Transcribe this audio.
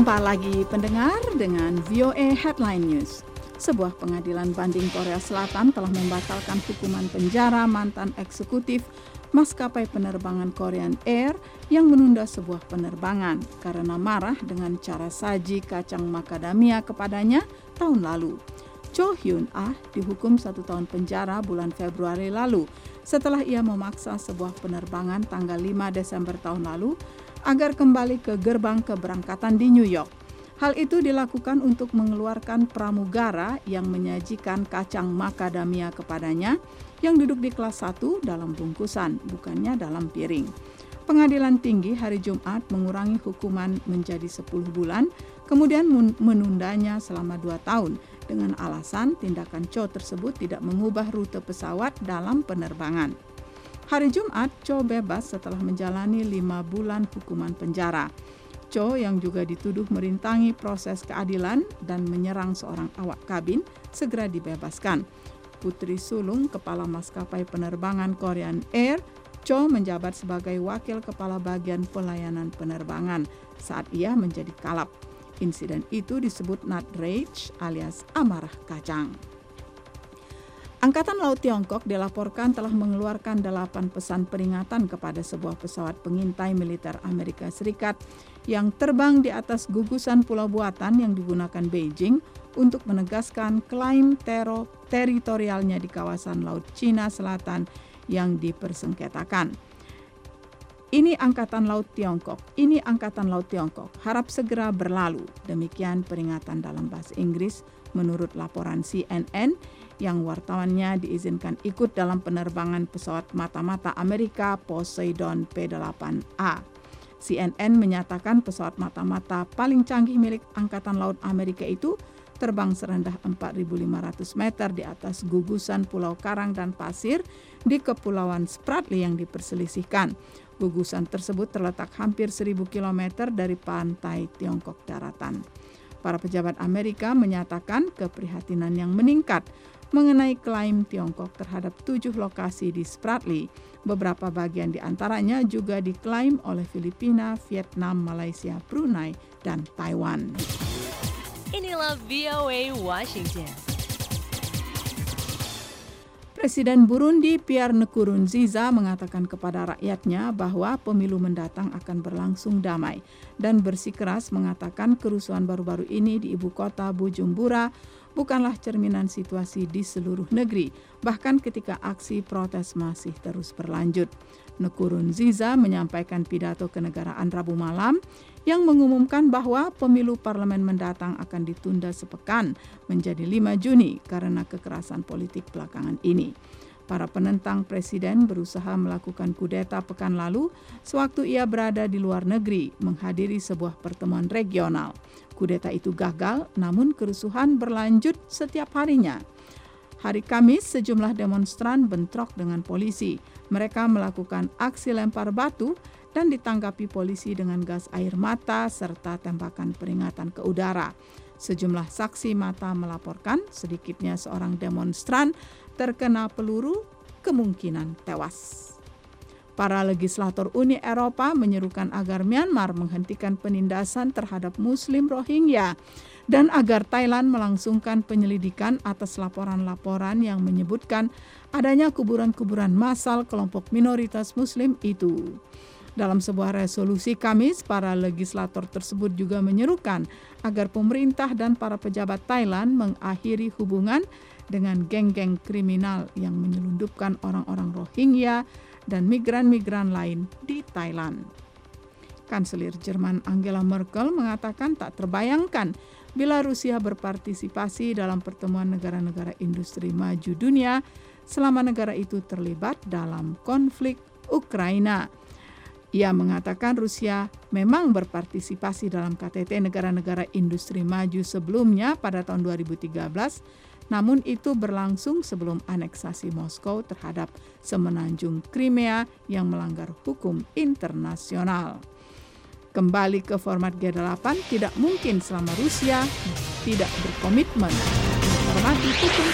Jumpa lagi pendengar dengan VOA Headline News. Sebuah pengadilan banding Korea Selatan telah membatalkan hukuman penjara mantan eksekutif maskapai penerbangan Korean Air yang menunda sebuah penerbangan karena marah dengan cara saji kacang macadamia kepadanya tahun lalu. Cho Hyun-ah dihukum 1 tahun penjara bulan Februari lalu setelah ia memaksa sebuah penerbangan tanggal 5 Desember tahun lalu agar kembali ke gerbang keberangkatan di New York. Hal itu dilakukan untuk mengeluarkan pramugara yang menyajikan kacang macadamia kepadanya yang duduk di kelas 1 dalam bungkusan, bukannya dalam piring. Pengadilan tinggi hari Jumat mengurangi hukuman menjadi 10 bulan, kemudian menundanya selama 2 tahun dengan alasan tindakan Cho tersebut tidak mengubah rute pesawat dalam penerbangan. Hari Jumat, Cho bebas setelah menjalani 5 bulan hukuman penjara. Cho yang juga dituduh merintangi proses keadilan dan menyerang seorang awak kabin segera dibebaskan. Putri sulung kepala maskapai penerbangan Korean Air, Cho menjabat sebagai wakil kepala bagian pelayanan penerbangan saat ia menjadi kalap. Insiden itu disebut nut rage alias amarah kacang. Angkatan Laut Tiongkok dilaporkan telah mengeluarkan 8 pesan peringatan kepada sebuah pesawat pengintai militer Amerika Serikat yang terbang di atas gugusan pulau buatan yang digunakan Beijing untuk menegaskan klaim teritorialnya di kawasan Laut Cina Selatan yang dipersengketakan. Ini Angkatan Laut Tiongkok, harap segera berlalu. Demikian peringatan dalam bahasa Inggris menurut laporan CNN yang wartawannya diizinkan ikut dalam penerbangan pesawat mata-mata Amerika Poseidon P-8A. CNN menyatakan pesawat mata-mata paling canggih milik Angkatan Laut Amerika itu terbang serendah 4.500 meter di atas gugusan pulau karang dan pasir di Kepulauan Spratly yang diperselisihkan. Gugusan tersebut terletak hampir 1.000 km dari pantai Tiongkok daratan. Para pejabat Amerika menyatakan keprihatinan yang meningkat mengenai klaim Tiongkok terhadap 7 lokasi di Spratly. Beberapa bagian di antaranya juga diklaim oleh Filipina, Vietnam, Malaysia, Brunei, dan Taiwan. Inilah VOA Washington. Presiden Burundi Pierre Nkurunziza mengatakan kepada rakyatnya bahwa pemilu mendatang akan berlangsung damai dan bersikeras mengatakan kerusuhan baru-baru ini di ibu kota Bujumbura bukanlah cerminan situasi di seluruh negeri, bahkan ketika aksi protes masih terus berlanjut. Nkurunziza menyampaikan pidato kenegaraan Rabu malam yang mengumumkan bahwa pemilu parlemen mendatang akan ditunda sepekan menjadi 5 Juni karena kekerasan politik belakangan ini. Para penentang presiden berusaha melakukan kudeta pekan lalu sewaktu ia berada di luar negeri menghadiri sebuah pertemuan regional. Kudeta itu gagal, namun kerusuhan berlanjut setiap harinya. Hari Kamis, sejumlah demonstran bentrok dengan polisi. Mereka melakukan aksi lempar batu dan ditanggapi polisi dengan gas air mata serta tembakan peringatan ke udara. Sejumlah saksi mata melaporkan sedikitnya seorang demonstran terkena peluru, kemungkinan tewas. Para legislator Uni Eropa menyerukan agar Myanmar menghentikan penindasan terhadap Muslim Rohingya dan agar Thailand melangsungkan penyelidikan atas laporan-laporan yang menyebutkan adanya kuburan-kuburan massal kelompok minoritas Muslim itu. Dalam sebuah resolusi Kamis, para legislator tersebut juga menyerukan agar pemerintah dan para pejabat Thailand mengakhiri hubungan dengan geng-geng kriminal yang menyelundupkan orang-orang Rohingya dan migran-migran lain di Thailand. Kanselir Jerman Angela Merkel mengatakan tak terbayangkan bila Rusia berpartisipasi dalam pertemuan negara-negara industri maju dunia selama negara itu terlibat dalam konflik Ukraina. Ia mengatakan Rusia memang berpartisipasi dalam KTT negara-negara industri maju sebelumnya pada tahun 2013, namun itu berlangsung sebelum aneksasi Moskow terhadap semenanjung Crimea yang melanggar hukum internasional. Kembali ke format G8 tidak mungkin selama Rusia tidak berkomitmen menghormati hukum